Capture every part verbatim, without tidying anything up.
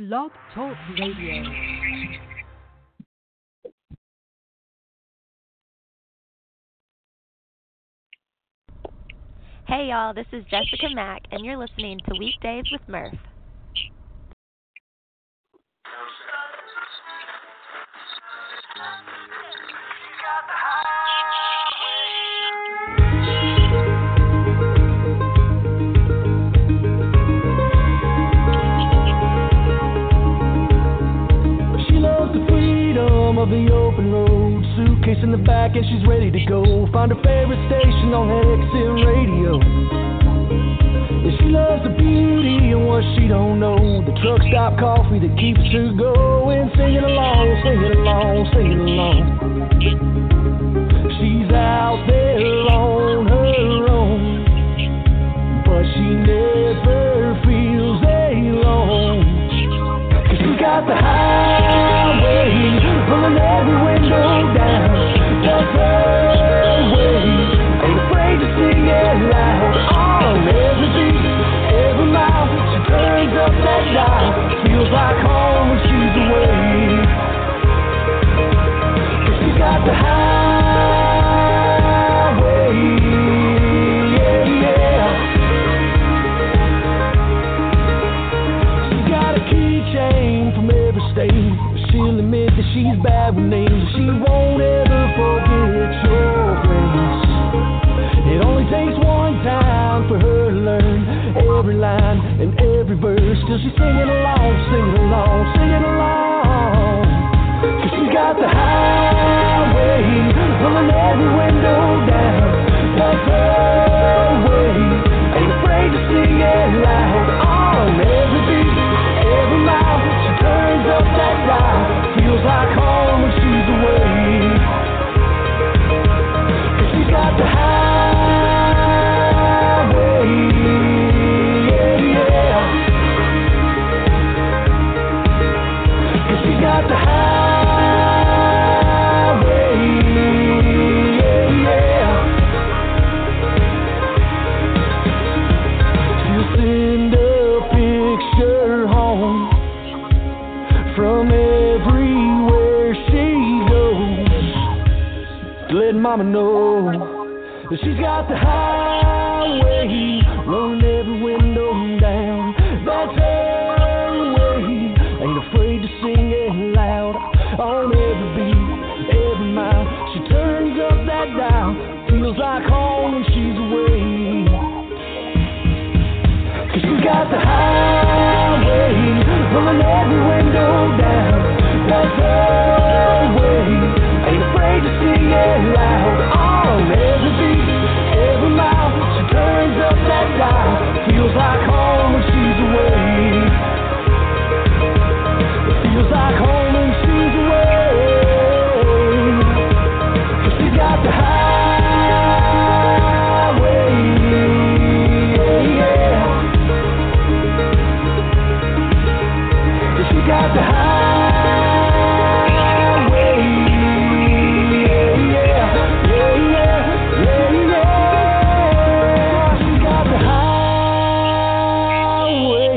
Blog Talk Radio. Hey y'all, this is Jessica Mack, and you're listening to Weekdays with Murph. Of the open road, suitcase in the back and she's ready to go. Find her favorite station on Exit Radio. And she loves the beauty and what she don't know, the truck stop coffee that keeps her going. Singing along, singing along, singing along. She's out there on her own, but she never feels alone. Cause she got the highway pulling every window down. That's her way. Ain't afraid to sing it loud. On every beat, every mile, she turns up that dial. Feels like home when she's away. 'Cause she got the highway. Yeah, yeah. She's got a keychain from every state. She'll admit that she's bad with names. She won't ever forget your face. It only takes one time for her to learn every line and every verse. Till she's singing along, singing along, singing along. 'Cause she got the highway, pulling every window down. That's her way. Ain't afraid to sing it loud. On every beat, every mile, she turns up that dial. Feels like home when she's away. 'Cause she's got the highway. Yeah, yeah. 'Cause she's got the highway. Yeah, yeah. She'll send a picture home from everywhere she goes, let mama know that she's got the highway, rolling every window down. That's her way. Ain't afraid to sing it loud. On every beat, every mile, she turns up that dial. Feels like home when she's away. 'Cause she got the highway, pulling every window down. That's her way. Ain't afraid to sing it loud. On every beat, every mile, she turns up that dial. Feels like home when she's away. It feels like home when she's away. 'Cause she got the highway. Yeah, yeah. She got the highway, yeah, yeah, yeah, yeah, yeah, yeah. She got the highway.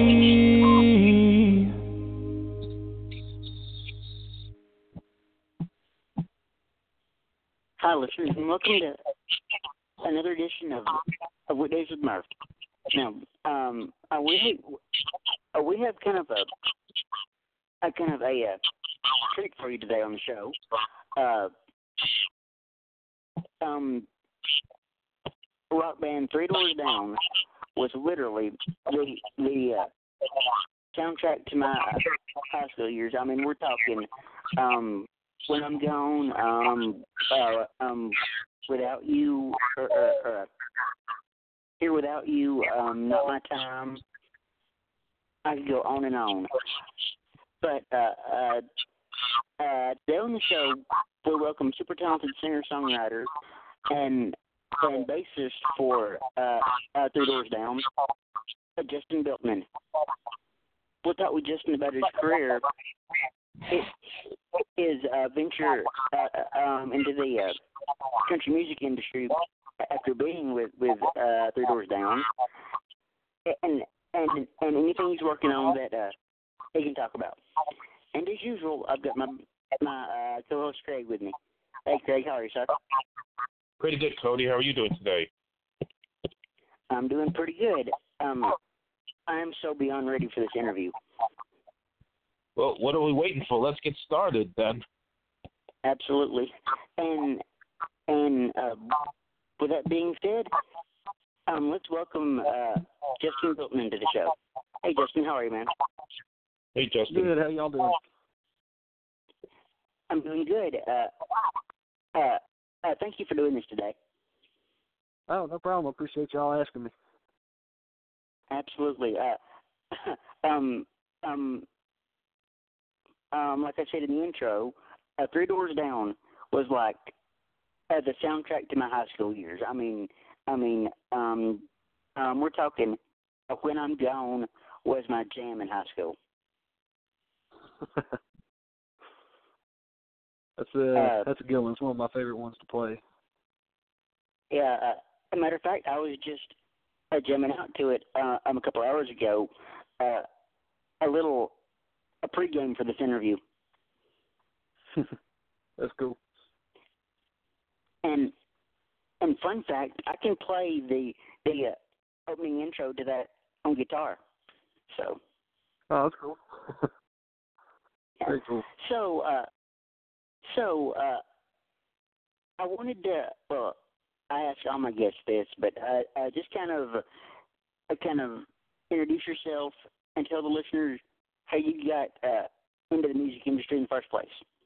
Hi, listeners, and welcome to another edition of, of Weekdays with Murph. Now, um, uh, we uh, we have kind of a a kind of a uh, treat for you today on the show. Uh, um, rock band Three Doors Down was literally the the uh, soundtrack to my high school years. I mean, we're talking um, When I'm Gone, um, uh, um, Without You, or, or, or Here Without You, um, Not My Time. I could go on and on. But uh, uh, uh, today on the show, we welcome super talented singer-songwriter and and bassist for uh, uh, Three Doors Down, uh, Justin Beltman. We'll talk with Justin about his career, his, his uh, venture uh, um, into the uh, country music industry after being with with uh, Three Doors Down, and and and anything he's working on that uh, he can talk about. And as usual, I've got my my uh, co-host Craig with me. Hey, Craig, how are you, sir? Pretty good, Cody. How are you doing today? I'm doing pretty good. Um, I'm so beyond ready for this interview. Well, what are we waiting for? Let's get started then. Absolutely. And and uh, with that being said, um, let's welcome uh, Justin Bilton into the show. Hey, Justin, how are you, man? Hey, Justin. Good. How y'all doing? I'm doing good. Uh, uh, uh, thank you for doing this today. Oh, no problem. I appreciate y'all asking me. Absolutely. Uh, um, um, um, like I said in the intro, uh, Three Doors Down was like uh, the soundtrack to my high school years. I mean, I mean, um, um, we're talking uh, When I'm Gone was my jam in high school. that's a Uh, that's a good one. It's one of my favorite ones to play. Yeah. Uh, as a matter of fact, I was just uh, jamming out to it uh, um, a couple hours ago. Uh, a little a pregame for this interview. That's cool. And and fun fact, I can play the the uh, opening intro to that on guitar. So. Oh, that's cool. Yeah. Very cool. So uh, so uh, I wanted to. Well, I ask all my guests this, but uh, uh, just kind of uh, kind of introduce yourself and tell the listeners how you got uh, into the music industry in the first place.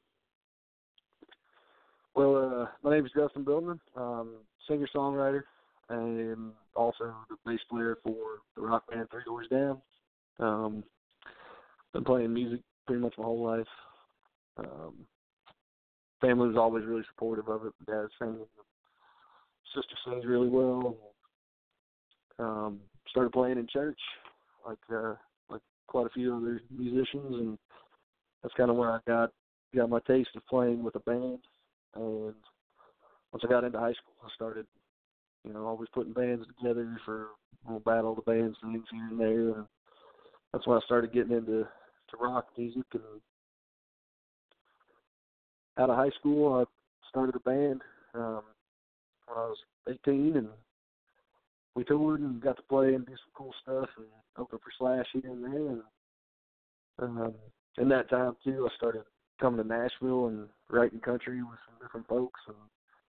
Well, uh, my name is Justin Billman. Um, singer-songwriter, and also the bass player for the rock band Three Doors Down. Um, been playing music pretty much my whole life. Um, family was always really supportive of it. Dad sings, sister sings really well. Um, started playing in church, like uh, like quite a few other musicians, and that's kind of where I got got my taste of playing with a band. And once I got into high school, I started, you know, always putting bands together for little battle of the bands things here and there. And that's when I started getting into to rock music. And out of high school, I started a band um, when I was eighteen, and we toured and got to play and do some cool stuff and open for Slash here and there. And um, in that time, too, I started coming to Nashville and writing country with some different folks. And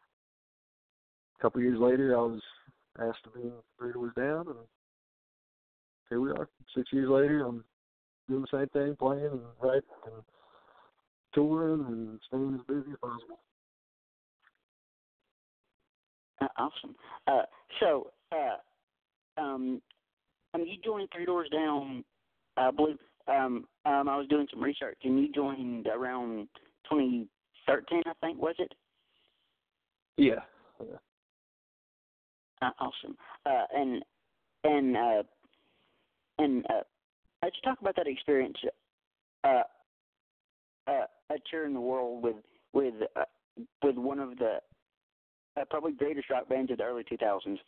a couple years later, I was asked to be in Three Doors Down, and here we are. Six years later, I'm doing the same thing, playing and writing and touring and staying as busy as possible. Uh, awesome. Uh, so, uh, um, um, you joined Three Doors Down, I believe. Um, um, I was doing some research, and you joined around twenty thirteen, I think, was it? Yeah. yeah. Uh, awesome. Uh, and and uh, and uh, let's talk about that experience. Uh, uh, a tour in the world with with uh, with one of the uh, probably greatest rock bands of the early two thousands.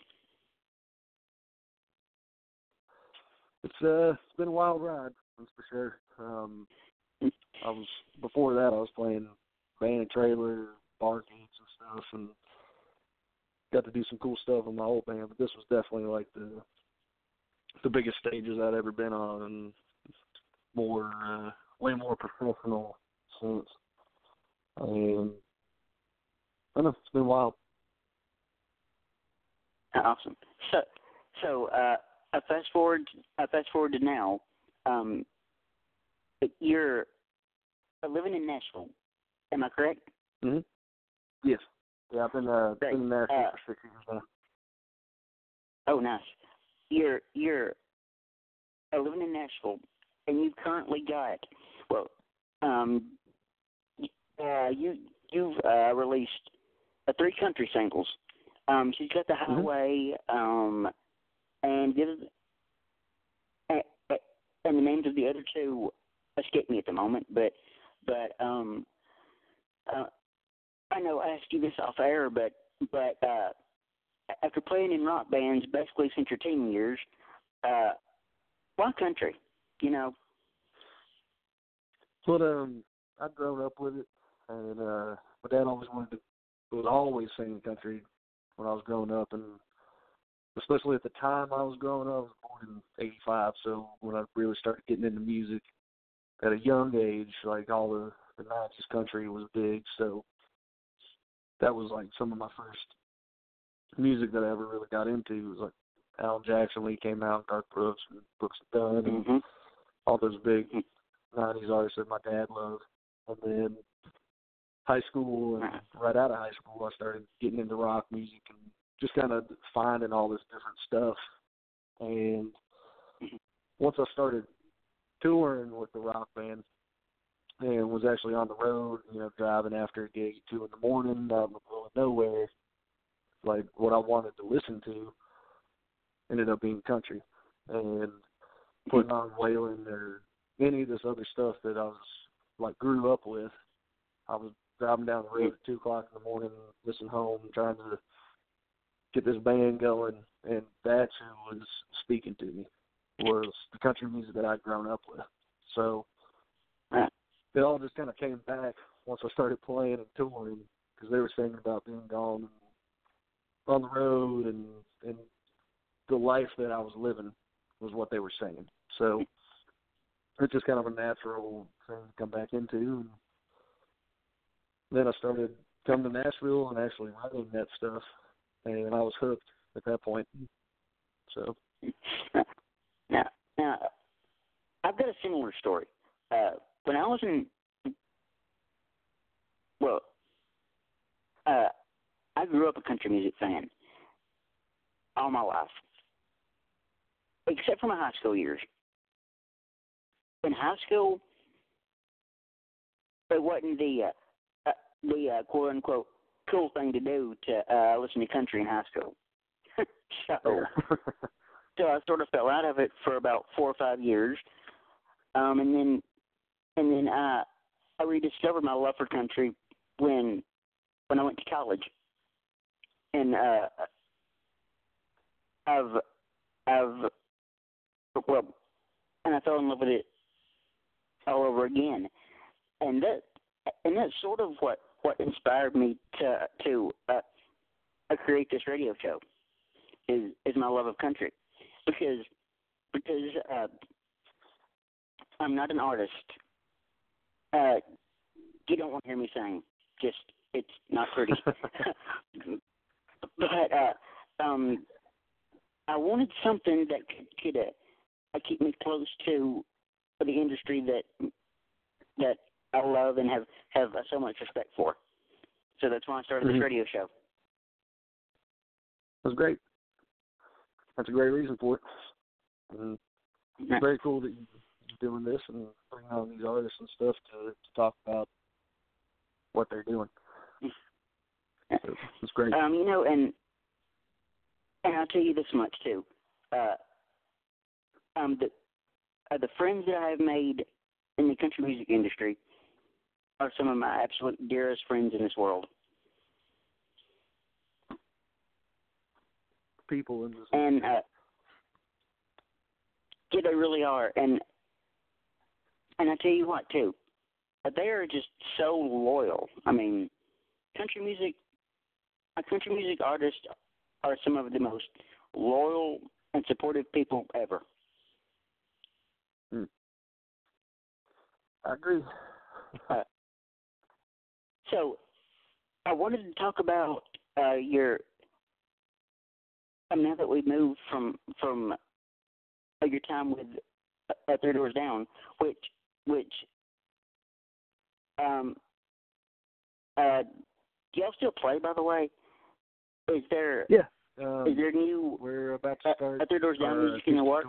It's uh, it's been a wild ride, that's for sure. Um, I was before that I was playing band and trailer, bar gigs and stuff, and got to do some cool stuff with my old band. But this was definitely like the the biggest stages I'd ever been on, and more uh, way more professional since. Um, I don't know, it's been wild. Awesome. So so uh, I fast forward. I fast forward to now. Um, you're living in Nashville. Am I correct? Mm-hmm. Yes. Yeah, I've been uh, Great. been in Nashville Uh, for six years now. Oh, nice. You're you're uh, living in Nashville, and you've currently got well, um, uh, you you've uh, released uh, three country singles. Um, she's got the Mm-hmm. Highway, um, and the other, uh, and the names of the other two escape me at the moment. But but um, uh, I know I asked you this off air, but but uh, after playing in rock bands basically since your teen years, uh, why country? You know. But um, I'd grown up with it, and uh, my dad always wanted to, was always singing country when I was growing up, and especially at the time I was growing up. I was born in eighty-five, so when I really started getting into music at a young age, like all the, the nineties country was big, so that was like some of my first music that I ever really got into. It was like Alan Jackson when he came out, Garth Brooks and Brooks and Dunn, and Mm-hmm. all those big nineties artists that my dad loved. And then high school, and right out of high school, I started getting into rock music and just kind of finding all this different stuff. And once I started touring with the rock band and was actually on the road, you know, driving after a gig at two in the morning out in the middle of nowhere, like what I wanted to listen to ended up being country. And putting on Waylon or any of this other stuff that I was, like, grew up with, I was driving down the road at two o'clock in the morning, listening home, trying to get this band going, and that's who was speaking to me, was the country music that I'd grown up with. So it all just kind of came back once I started playing and touring, because they were singing about being gone and on the road, and, and the life that I was living was what they were saying. So it's just kind of a natural thing to come back into. And then I started coming to Nashville and actually writing that stuff, and I was hooked at that point. So now, now I've got a similar story. Uh, when I was in, well, uh, I grew up a country music fan all my life, except for my high school years. In high school, it wasn't the uh, uh, the uh, quote unquote cool thing to do to uh, listen to country in high school. so, so I sort of fell out of it for about four or five years, um, and then and then uh, I rediscovered my love for country when when I went to college, and uh, I've I've well, and I fell in love with it all over again, and that and that's sort of what, what inspired me to to uh, uh, create this radio show is is my love of country, because because uh, I'm not an artist. Uh, you don't want to hear me sing. Just it's not pretty. but uh, um, I wanted something that could, could uh, keep me close to the industry that that I love and have, have so much respect for. So that's why I started mm-hmm. this radio show. That's great. That's a great reason for it. And it's very cool that you're doing this and bringing on these artists and stuff to, to talk about what they're doing. So it's great. Um, you know, and and I'll tell you this much too. Uh, um, the uh, the friends that I have made in the country music industry are some of my absolute dearest friends in this world. People in this and uh, yeah, they really are. And and I tell you what too, they are just so loyal. I mean, country music, uh, country music artists are some of the most loyal and supportive people ever. Hmm. I agree. uh, so, I wanted to talk about uh, your. Um, now that we've moved from from uh, your time with uh, Three Doors Down, which which um uh do y'all still play, by the way? Is there yeah? Um, is there new? We're about to start. Uh, Three Doors Down our, music in the works.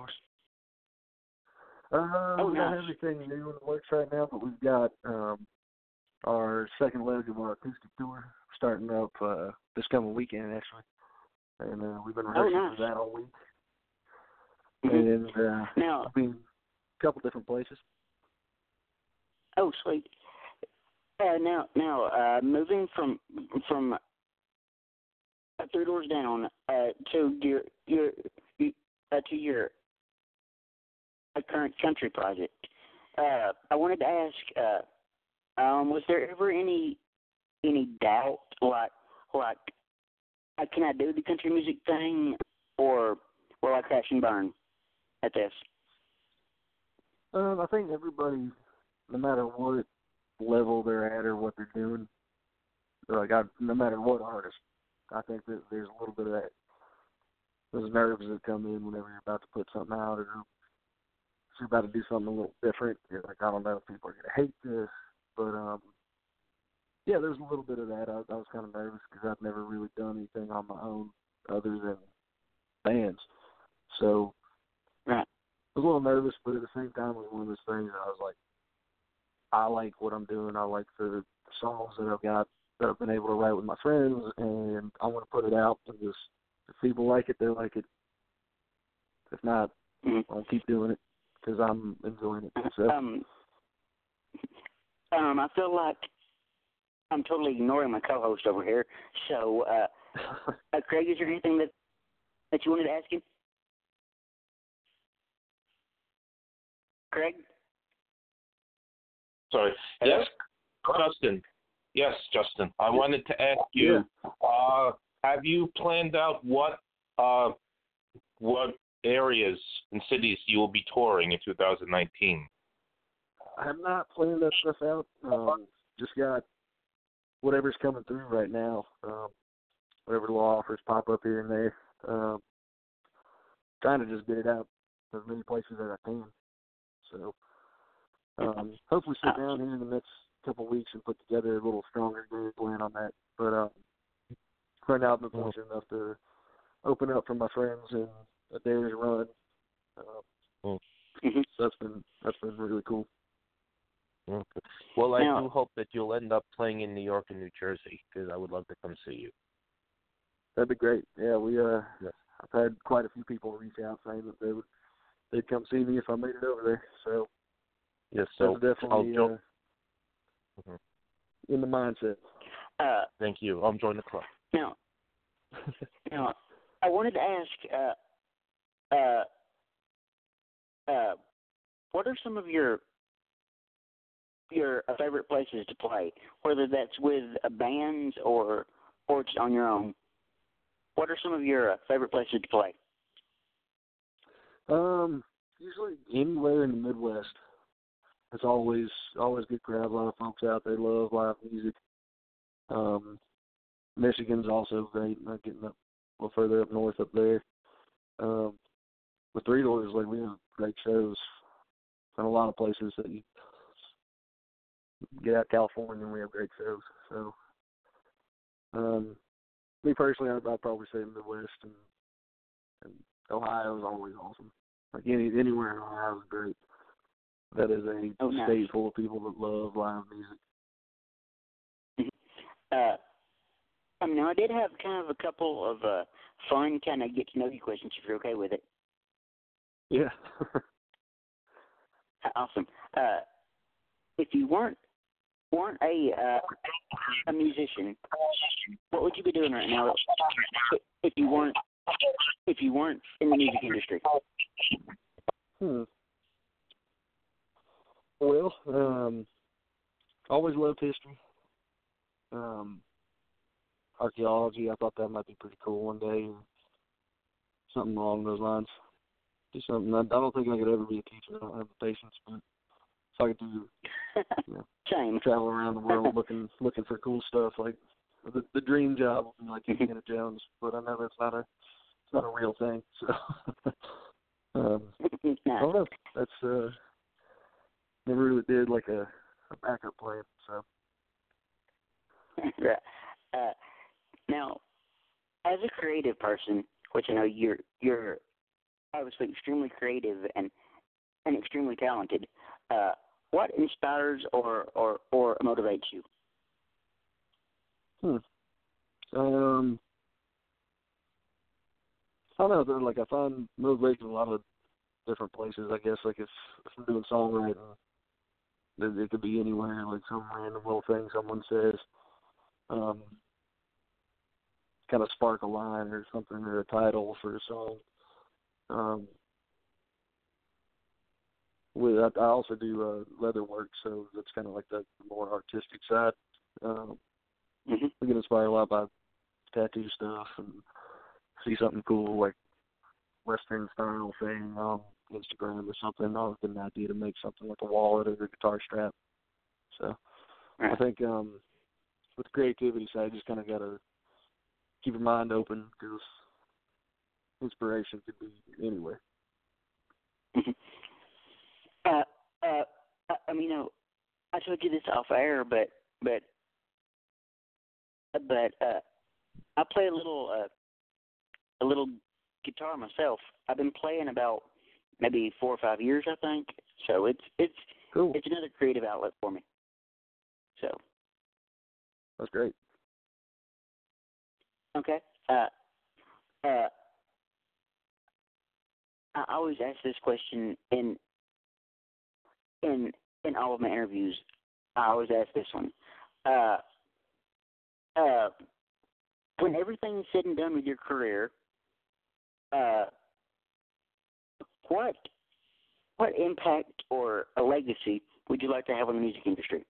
Uh, oh, we don't nice. have anything new in the works right now, but we've got um, our second leg of our acoustic tour starting up uh, this coming weekend, actually. And uh, we've been rehearsing oh, nice. for that all week. Mm-hmm. And uh, now, we'll be in a couple different places. Oh, sweet. Uh, now, now, uh, moving from from uh, Three Doors Down uh, to your your uh, to your uh, current country project, uh, I wanted to ask, uh, um, was there ever any any doubt, like like, uh, can I do the country music thing, or will I crash and burn at this? Um, I think everybody, no matter what level they're at or what they're doing, like I, no matter what artist, I think that there's a little bit of that, those nerves that come in whenever you're about to put something out or you're about to do something a little different. You're like, I don't know if people are going to hate this, but um, yeah, there's a little bit of that. I, I was kind of nervous because I've never really done anything on my own other than bands. So right. I was a little nervous, but at the same time, it was one of those things that I was like, I like what I'm doing. I like the songs that I've got that I've been able to write with my friends, and I want to put it out. And just if people like it, they like it. If not, mm-hmm. I'll keep doing it because I'm enjoying it. So. Um, um, I feel like I'm totally ignoring my co-host over here. So, uh, uh, Craig, is there anything that that you wanted to ask him? Craig? Sorry. Hello? Yes, Justin. Yes, Justin. I wanted to ask you, yeah. uh, have you planned out what uh, what areas and cities you will be touring in two thousand nineteen? I have not planned that stuff out. Um, just got whatever's coming through right now. Um, whatever little offers pop up here and there. Um, trying to just get it out to as many places as I can. So um, hopefully sit down here in the next couple of weeks and put together a little stronger game plan on that. But um, right now I've been fortunate enough to open up for my friends in a day's run. Uh, mm-hmm. So that's been that's been really cool. Okay. Well, I now, do hope that you'll end up playing in New York and New Jersey because I would love to come see you. That'd be great. Yeah, we uh, yes. I've had quite a few people reach out saying that they would they'd come see me if I made it over there. So yes, so that's definitely uh, mm-hmm. in the mindset. Uh, Thank you. I'll join the club. Now, now, I wanted to ask, uh, uh, uh, what are some of your your favorite places to play, whether that's with a band or or just on your own? What are some of your uh, favorite places to play? Um, usually anywhere in the Midwest. It's always always good crowd. A lot of folks out there love live music. Um, Michigan's also great. Not getting up a little further up north up there. Um, with Three Doors, like we have great shows in a lot of places that you get out California and we have great shows. So, um, me personally, I'd, I'd probably say Midwest and, and Ohio is always awesome. Like any anywhere in Ohio is great. That is a oh, nice. state full of people that love live music. Uh, I mean, I did have kind of a couple of uh, fun kind of get to know you questions if you're okay with it. Yeah. Awesome. Uh, if you weren't weren't a uh, a musician, what would you be doing right now? If you weren't if you weren't in the music industry? Hmm. Well, um, always loved history. Um, archaeology, I thought that might be pretty cool one day. Something along those lines. Do something. I, I don't think I could ever be a teacher. I don't have the patience, but if I could do, you know, Same. travel around the world looking looking for cool stuff, like the the dream job would be like Indiana Jones. But I know that's not a it's not a real thing. So um, I don't know. That's uh, never really did like a, a backup plan. So. Right. Uh, now, as a creative person, which I know you're you're obviously extremely creative and and extremely talented, uh, what inspires or, or, or motivates you? Hmm. Um. I don't know. Like I find motivation in a lot of different places. I guess like if, if I'm doing songwriting, it, it could be anywhere. Like some random little thing someone says. Um, kind of spark a line or something or a title for a song. Um, with I, I also do uh, leather work, so that's kind of like the more artistic side. Um, Mm-hmm. we get inspired a lot by tattoo stuff and see something cool like Western style thing on Instagram or something. I'll get an idea to make something like a wallet or a guitar strap. So Right. I think um, with the creativity side, you just kind of got to keep your mind open because inspiration could be anywhere. Mm-hmm. Uh, uh, I, I mean, you know, I told you this off air, but but but uh, I play a little uh, a little guitar myself. I've been playing about maybe four or five years, I think. So it's it's Cool. it's another creative outlet for me. So That's great. okay. Uh, uh, I always ask this question in in in all of my interviews. I always ask this one. Uh, uh, when everything's said and done with your career, uh, what what impact or a legacy would you like to have on the music industry?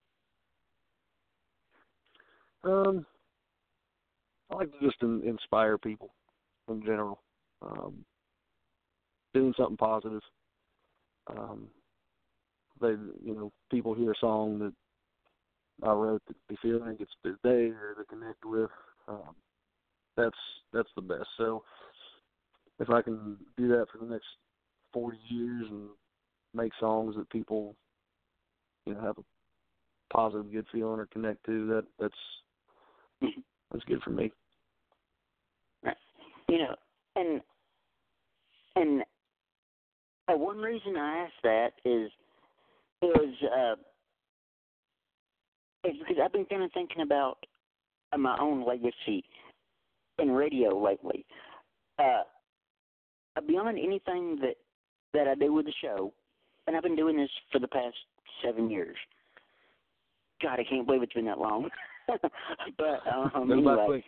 Um, I like to just in, inspire people in general. Um, doing something positive. Um, they, you know, people hear a song that I wrote that they feel like it's their day or they connect with. Um, that's that's the best. So if I can do that for the next forty years and make songs that people, you know, have a positive, good feeling or connect to, that that's that's good for me. Right. You know, and and uh, one reason I ask that is is uh, is because I've been kind of thinking about uh, my own legacy in radio lately. Uh, beyond anything that that I do with the show, and I've been doing this for the past seven years. God, I can't believe it's been that long. but um, anyway,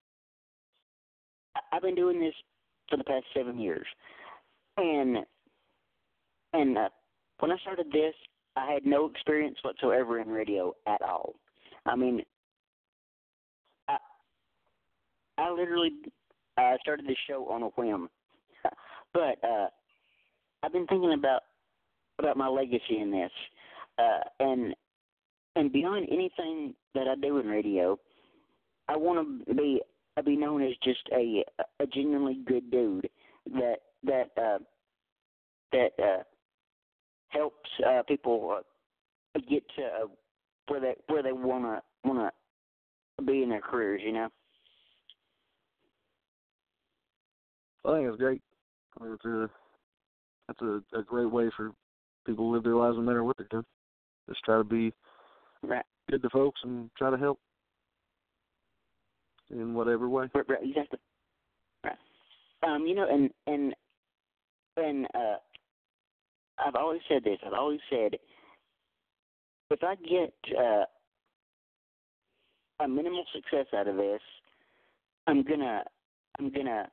I've been doing this for the past seven years, and and uh, when I started this, I had no experience whatsoever in radio at all. I mean, I I literally uh, started this show on a whim, but uh, I've been thinking about about my legacy in this, uh, and and beyond anything that I do in radio, I want to be I be known as just a a genuinely good dude that that uh, that uh, helps uh, people uh, get to uh, where they where they wanna wanna be in their careers. You know. I think it's great. I mean, it's a that's a, a great way for people to live their lives no matter what they're doing. Just try to be right. good to folks and try to help in whatever way. Right, right, exactly. Right. Um, you know, and and and uh, I've always said this. I've always said, if I get uh, a minimal success out of this, I'm gonna I'm gonna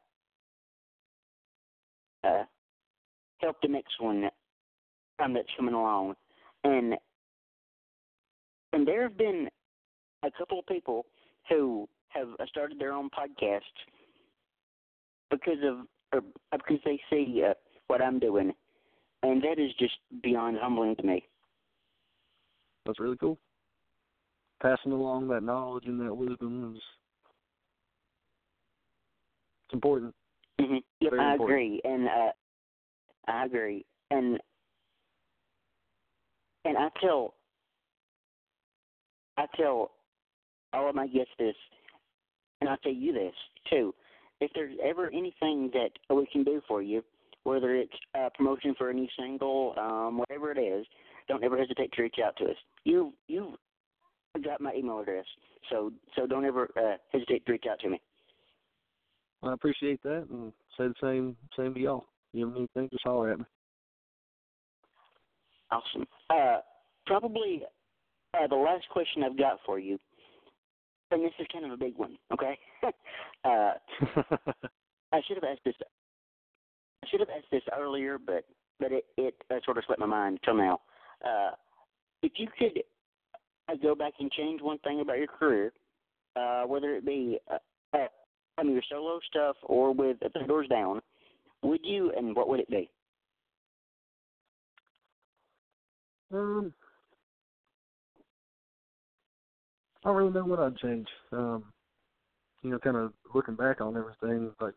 uh, help the next one um, that's coming along, and and there have been a couple of people who have started their own podcasts because of or because they see uh, what I'm doing, and that is just beyond humbling to me. That's really cool. Passing along that knowledge and that wisdom is it's important. Mm-hmm. Yep, Very I important. agree, and uh, I agree, and and I tell I tell all of my guests this, and I tell you this too. If there's ever anything that we can do for you, whether it's a promotion for a new single, um, whatever it is, don't ever hesitate to reach out to us. You you've got my email address, so so don't ever uh, hesitate to reach out to me. I appreciate that, and say the same same to y'all. You have anything, just holler at me. Awesome. Uh, probably uh, the last question I've got for you, and this is kind of a big one, okay? uh, I should have asked this. I should have asked this earlier, but but it, it uh, sort of slipped my mind till now. Uh, if you could uh, go back and change one thing about your career, uh, whether it be uh, uh, I mean your solo stuff or with Three Doors Down, would you, and what would it be? Um, I don't really know what I'd change. Um, you know, kind of looking back on everything, like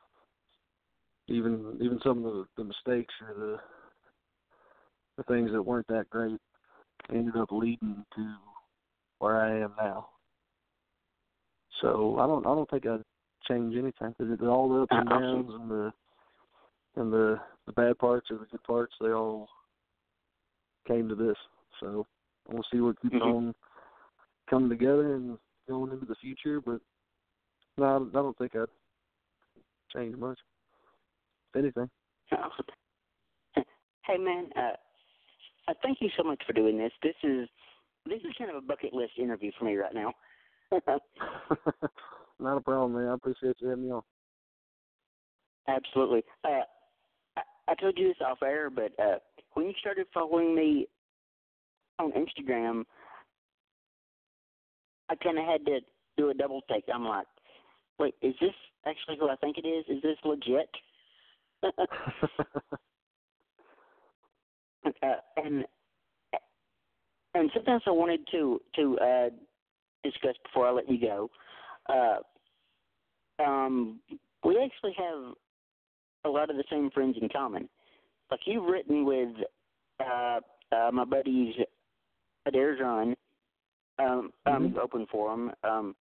even even some of the, the mistakes or the the things that weren't that great ended up leading to where I am now. So I don't I don't think I'd change anything. Because all the ups and downs and the and the the bad parts or the good parts, they all came to this. So I want to see what keeps mm-hmm. on coming together and going into the future. But no, I don't think I'd change much, if anything. Hey man, uh, uh, thank you so much for doing this. This is this is kind of a bucket list interview for me right now. Not a problem, man. I appreciate you having me on. Absolutely. Uh, I, I told you this off air, but uh, when you started following me on Instagram, I kind of had to do a double take. I'm like, wait, is this actually who I think it is? Is this legit? uh, and and sometimes I wanted to to uh, discuss before I let you go. Uh, um, we actually have a lot of the same friends in common. Like you've written with uh, uh, my buddies Adair John. Um, mm-hmm. I'm open for them. Um,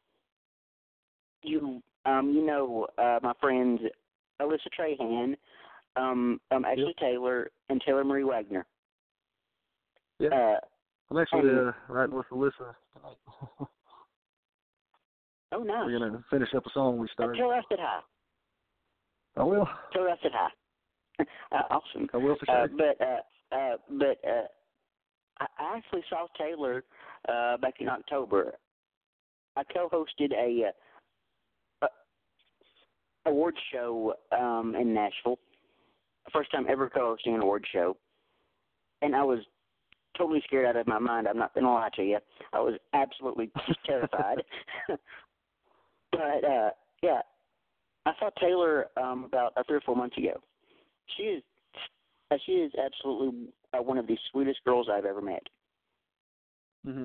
you um, you know uh, my friends Alyssa Trahan, um, um, Ashley yep. Taylor, and Taylor Marie Wagner. Yeah, uh, I'm actually and, uh, riding with Alyssa tonight. Oh, nice. We're going to finish up a song we started. Uh, tell her I said hi. I will. Tell her I said hi. uh, awesome. I will for sure. Uh, but uh, uh, but uh, I I actually saw Taylor uh, back in October. I co-hosted a, uh, a award show um, in Nashville. First time ever co-hosting an award show, and I was totally scared out of my mind. I'm not going to lie to you. I was absolutely terrified. But, uh, yeah, I saw Taylor um, about uh, three or four months ago. She is uh, she is absolutely uh, one of the sweetest girls I've ever met. Mm-hmm.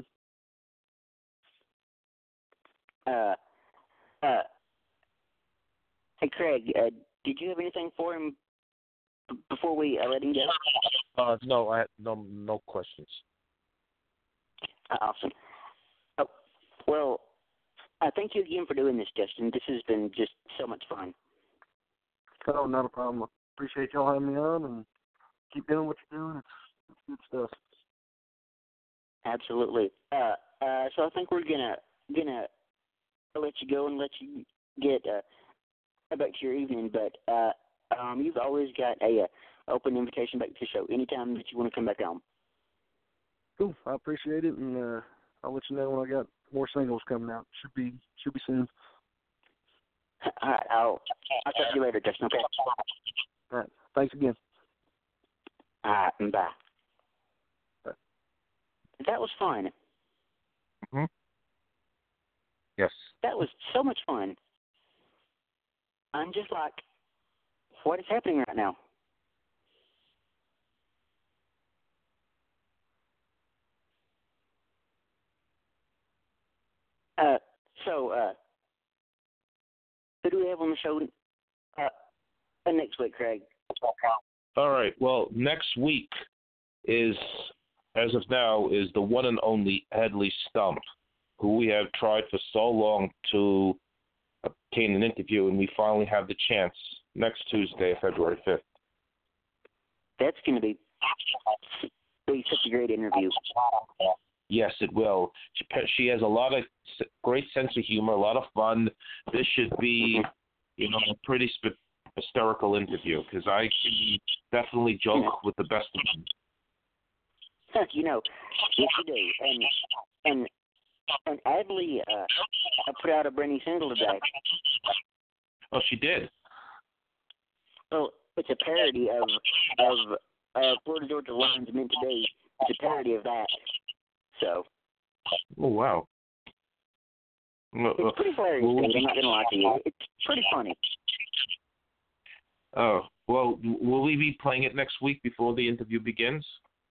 Uh, uh, hey, Craig, uh, did you have anything for him b- before we uh, let him go? Uh, no, I no no questions. Uh, awesome. Oh, well, Uh, thank you again for doing this, Justin. This has been just so much fun. Oh, not a problem. I appreciate y'all having me on, and keep doing what you're doing. It's, it's good stuff. Absolutely. Uh, uh, so I think we're gonna gonna let you go and let you get uh, back to your evening. But uh, um, you've always got a uh, open invitation back to the show anytime that you want to come back on. Cool. I appreciate it, and uh, I'll let you know when I got more singles coming out. Should be should be soon. All right, I'll I'll talk to you later, Justin. Okay. All right. Thanks again. All right, bye. Bye. That was fun. Mm-hmm. Yes. That was so much fun. I'm just like, what is happening right now? Uh, so, uh, who do we have on the show uh, uh, next week, Craig? All right. Well, next week is, as of now, is the one and only Hedley Stump, who we have tried for so long to obtain an interview, and we finally have the chance next Tuesday, February fifth. That's going to be, be such a great interview. Yes, it will. She, she has a lot of great sense of humor, a lot of fun. This should be, you know, a pretty sp- hysterical interview because I can definitely joke yeah. with the best of them. You know, yes, you do. And and and Adley uh, put out a brand new single today. Oh, she did. Well, it's a parody of of uh, Florida Georgia Lions meant to be. It's a parody of that. So. Oh wow. It's pretty hilarious, well, dude. I'm not gonna lie to you. It's pretty funny. Oh well, will we be playing it next week before the interview begins?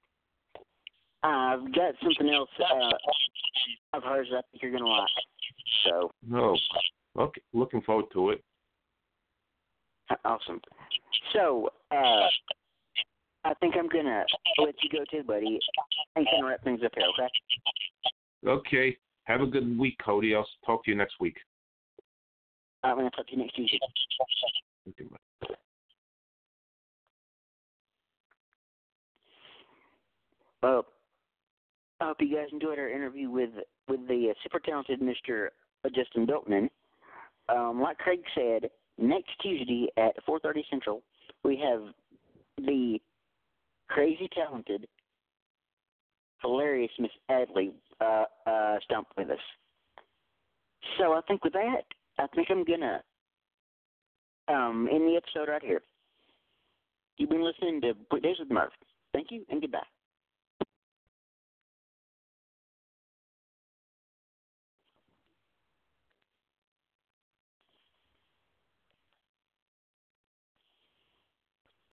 I've got something else uh, I've heard that I think you're gonna like. So. No. Okay. Looking forward to it. Awesome. So, uh, I think I'm gonna let you go too, buddy, and kind of wrap things up here. Okay. Okay. Have a good week, Cody. I'll talk to you next week. I'm gonna talk to you next Tuesday. Okay, bye. Well, I hope you guys enjoyed our interview with with the uh, super talented Mister Justin Biltman. Um, like Craig said, next Tuesday at four thirty Central, we have the crazy talented, hilarious Miss Adley uh, uh, stump with us. So I think with that, I think I'm gonna um, end the episode right here. You've been listening to Days with Murph. Thank you and goodbye.